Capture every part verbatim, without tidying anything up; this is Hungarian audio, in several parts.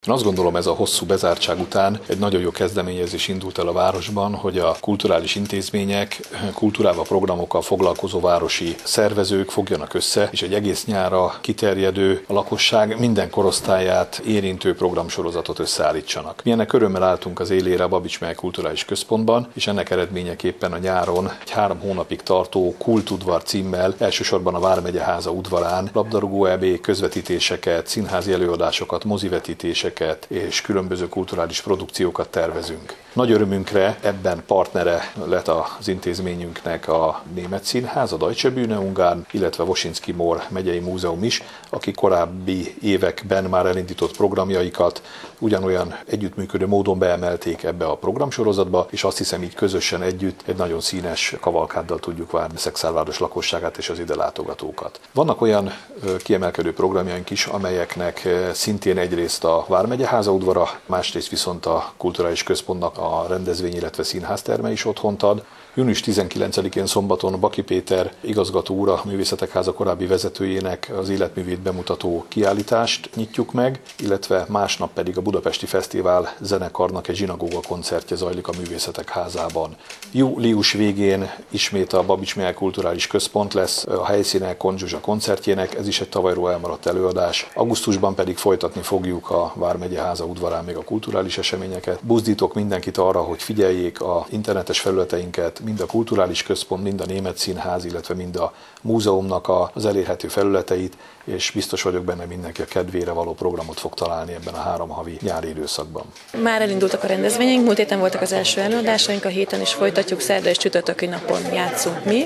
Én azt gondolom, ez a hosszú bezártság után egy nagyon jó kezdeményezés indult el a városban, hogy a kulturális intézmények, kultúrával, programokkal foglalkozó városi szervezők fogjanak össze, és egy egész nyárra kiterjedő, a lakosság minden korosztályát érintő programsorozatot összeállítsanak. Mi ennek örömmel álltunk az élére a Babits Mihály Kulturális Központban, és ennek eredményeképpen a nyáron egy három hónapig tartó Kultudvar címmel elsősorban a Vármegyeháza udvarán labdarúgó é bé közvetítéseket, színházi előadásokat, mozivetítéseket és különböző kulturális produkciókat tervezünk. Nagy örömünkre ebben partnere lett az intézményünknek a Német Színház, a Deutsche Bühne Ungarn, illetve Wosinski Mór megyei múzeum is, akik korábbi években már elindított programjaikat ugyanolyan együttműködő módon beemelték ebbe a programsorozatba, és azt hiszem, így közösen együtt egy nagyon színes kavalkáddal tudjuk várni Szekszárváros lakosságát és az ide látogatókat. Vannak olyan kiemelkedő programjaink is, amelyeknek szintén egyrészt a Vármegyeháza udvara, másrészt viszont a Kulturális Központnak a rendezvény, illetve színházterme is otthont ad. június tizenkilencedikén szombaton Baki Péter igazgató úr, a Művészetek Háza korábbi vezetőjének az életművét bemutató kiállítást nyitjuk meg, illetve másnap pedig a Budapesti Fesztivál zenekarnak egy zsinagóga koncertje zajlik a Művészetek Házában. Július végén ismét a Babits Mihály Kulturális Központ lesz a helyszíne Kont Zsuzsa koncertjének, ez is egy tavalyról elmaradt előadás. Augusztusban pedig folytatni fogjuk a Vármegyeháza udvarán még a kulturális eseményeket. Buzdítok mindenkit arra, hogy figyeljék a internetes felületeinket, mind a Kulturális Központ, mind a Német Színház, illetve mind a múzeumnak az elérhető felületeit, és biztos vagyok benne, mindenki a kedvére való programot fog találni ebben a három havi nyári időszakban. Már elindultak a rendezvényeink, múlt héten voltak az első előadásaink, a héten is folytatjuk, szerda és csütörtöki napon játszunk mi.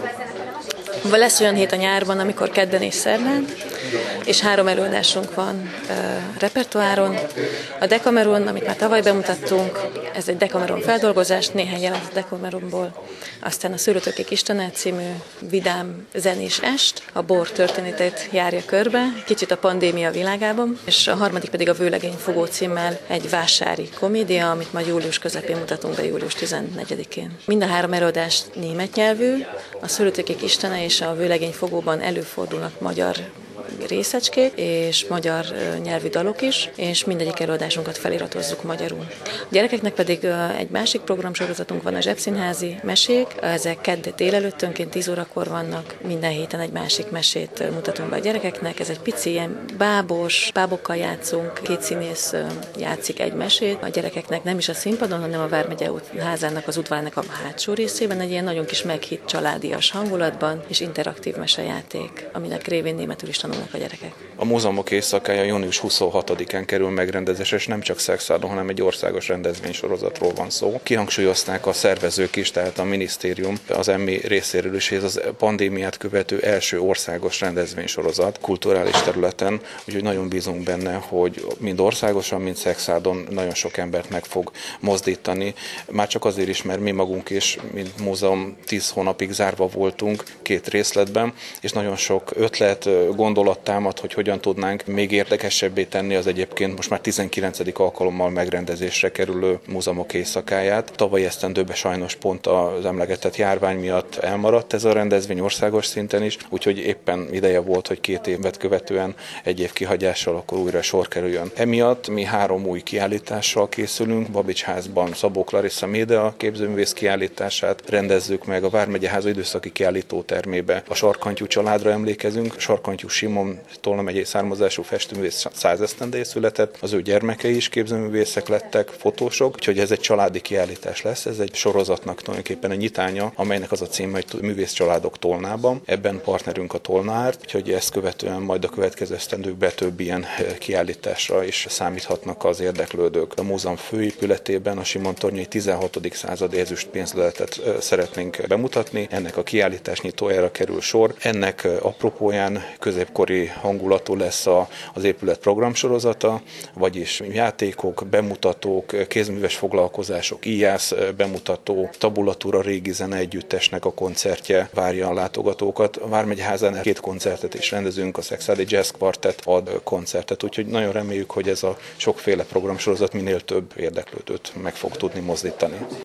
Lesz olyan hét a nyárban, amikor kedden és szerdán, és három előadásunk van uh, repertoáron. A Decameron, amit már tavaly bemutattunk, ez egy Decameron feldolgozás, néhány jelent a Decameronból. Aztán a Szőlőtökék Istene című vidám zenés est, a bor történetét járja körbe, kicsit a pandémia világában, és a harmadik pedig a Vőlegény fogó címmel egy vásári komédia, amit majd július közepén mutatunk be, július tizennegyedikén. Mind a három előadás német nyelvű, a Szőlőtökék Istene és a Vőlegény fogóban előfordulnak magyar részecskék és magyar nyelvű dalok is, és mindegyik előadásunkat feliratozzuk magyarul. A gyerekeknek pedig egy másik programsorozatunk van, a zsebszínházi mesék, ezek kedd délelőttönként tíz órakor vannak, minden héten egy másik mesét mutatunk be a gyerekeknek, ez egy pici ilyen bábos, bábokkal játszunk, két színész játszik egy mesét, a gyerekeknek nem is a színpadon, hanem a Vármegyeházának az udvarának a hátsó részében, egy ilyen nagyon kis meghitt családias hangulatban, és interaktív mesejáték, aminek révén németül is tanulnak a gyerekek. A múzeumok éjszakája június huszonhatodikán kerül megrendezésre, és nem csak Szekszárdon, hanem egy országos rendezvénysorozatról van szó. Kihangsúlyozták a szervezők is, tehát a minisztérium az emmi részéről is, ez az pandémiát követő első országos rendezvénysorozat kulturális területen, úgyhogy nagyon bízunk benne, hogy mind országosan, mind Szekszárdon nagyon sok embert meg fog mozdítani. Már csak azért is, mert mi magunk is, mint múzeum tíz hónapig zárva voltunk két részletben, és nagyon sok ötlet, gondolat támad, hogy hogyan tudnánk még érdekesebbé tenni az egyébként most már tizenkilencedik alkalommal megrendezésre kerülő múzeumok éjszakáját. Tavaly esztendőben sajnos pont az emlegetett járvány miatt elmaradt ez a rendezvény országos szinten is, úgyhogy éppen ideje volt, hogy két évet követően egy év kihagyással akkor újra sor kerüljön. Emiatt mi három új kiállítással készülünk, Babits házban Szabó Clarissa Médea képzőművész kiállítását rendezzük meg, a Vármegyeháza időszaki kiállítótermébe a Sarkantyú családra emlékezünk, Sarkantyú Simon Tolna megyei származású festőművész száz esztendeje született, az ő gyermekei is képzőművészek lettek, fotósok, úgyhogy ez egy családi kiállítás lesz, ez egy sorozatnak tulajdonképpen a nyitánya, amelynek az a címe, hogy Művész családok Tolnában. Ebben partnerünk a Tolna Árt, úgyhogy ezt követően majd a következő esztendőkben több ilyen kiállításra is számíthatnak az érdeklődők. A múzeum főépületében a Simon-tornyai tizenhatodik századi ezüstpénzleletet szeretnénk bemutatni, ennek a kiállítás nyitójára kerül sor. Ennek apropóján középkori hangulatú lesz a, az épület programsorozata, vagyis játékok, bemutatók, kézműves foglalkozások, íjász bemutató, tabulatúra régi zene együttesnek a koncertje várja a látogatókat. A Vármegyeházán két koncertet is rendezünk, a Szekszárdi Jazz Quartet ad koncertet, úgyhogy nagyon reméljük, hogy ez a sokféle programsorozat minél több érdeklődőt meg fog tudni mozdítani.